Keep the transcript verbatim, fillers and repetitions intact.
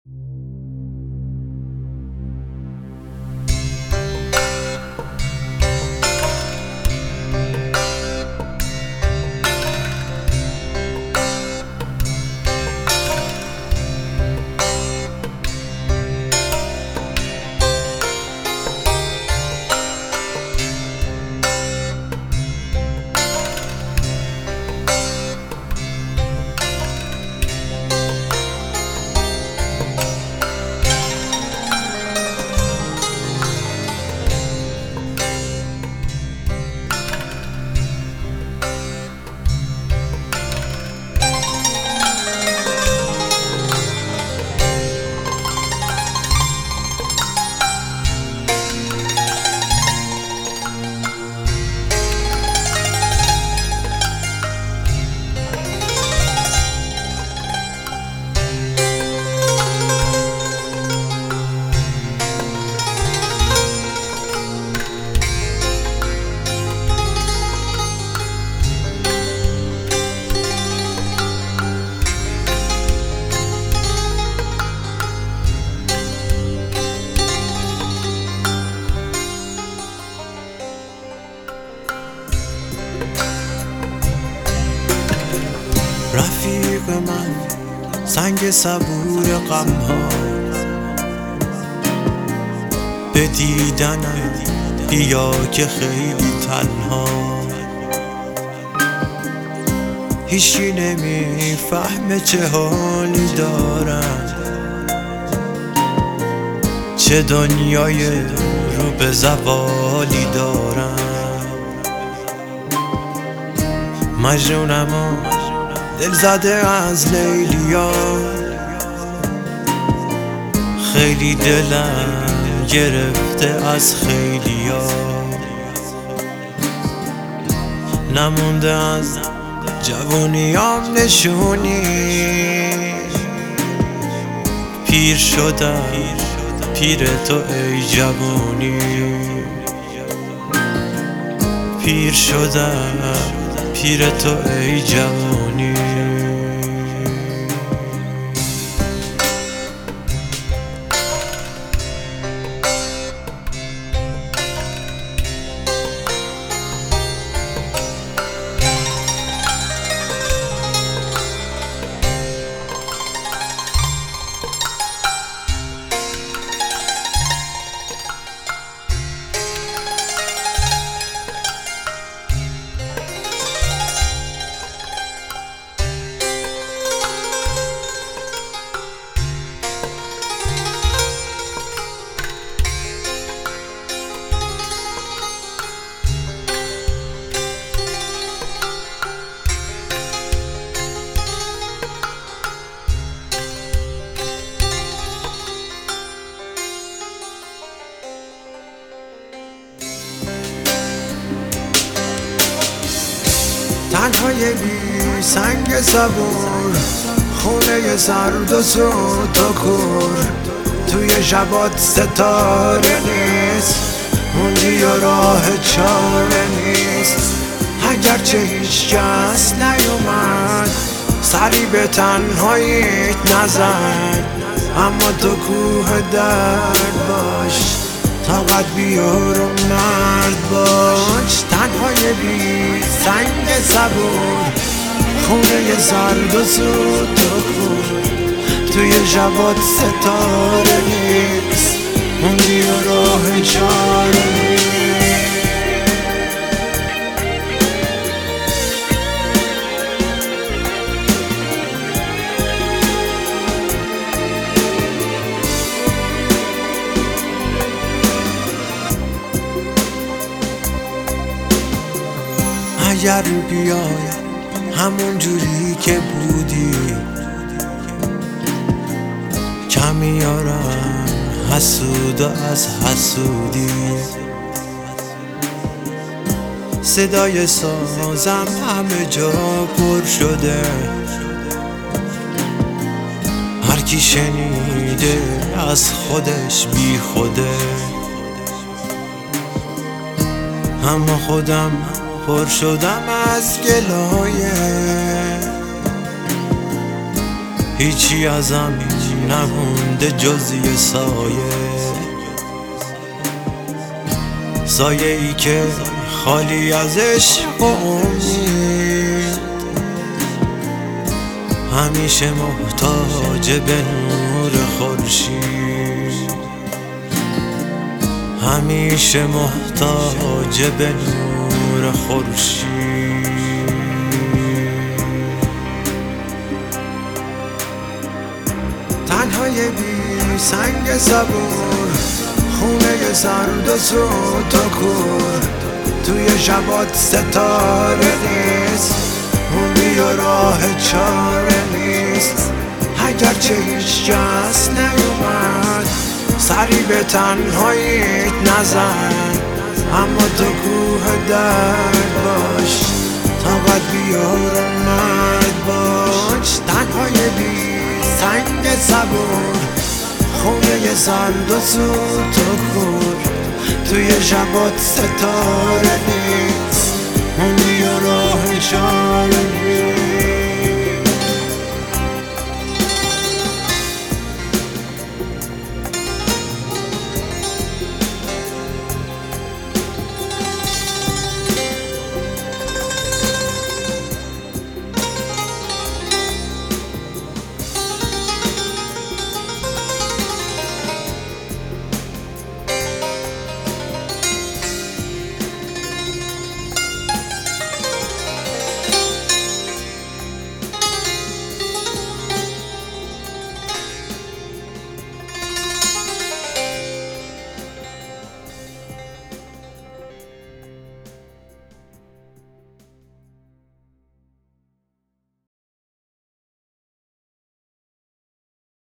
رفیق من سنگ صبور غم ها، به دیدنم بیا که خیلی تنها. هیچی نمیفهمه چه حالی دارم، چه دنیای رو به زوالی دارم. مجنونم و دل زده از لیلیا، خیلی دلم گرفته از خیلیا. نمونده از جوونیام نشونی، پیر شدم پیر تو ای جوونی. پیر شدم پیر تو ای جوانی. تنهای بی سنگ صبور، خونه سرد و سوت و کور. توی شبات ستاره نیست، موندی و راه چاره نیست. اگرچه هیچ کس نیومد سری به تنهاییت نزد، اما تو کوه درد باش، طاقت بیار و مرد باش. تنهای بی سنگ صبور، خونه سرد و سوت و کور. توی شبات ستاره نیست، موندی و راه چاره نیست. اگر بیای همون جوری که بودی، کمی یارم حسود از حسودی. صدای سازم همه جا پر شده، هر کی شنیده از خودش بی خوده. اما خودم پر شدم از گلایه، هیچی ازم نمونده جز یه سایه، سایه ای که خالی از عشق و امید، همیشه محتاج به نور خورشید، همیشه محتاج به نور خورشید. تنهای بی سنگ صبور، خونه سرد و سوت و کور، توی شبات ستاره نیست، موندی و راه چاره نیست. اگرچه هیچ کس نیومد سری به تنهاییت نزن، اما تو کوه درد باش، طاقت بیار اومد باش. تنهای بی سنگ صبور، خونه سرد و سوت و کور، توی شبات ستاره نیست، موندی و راه چاره نیست.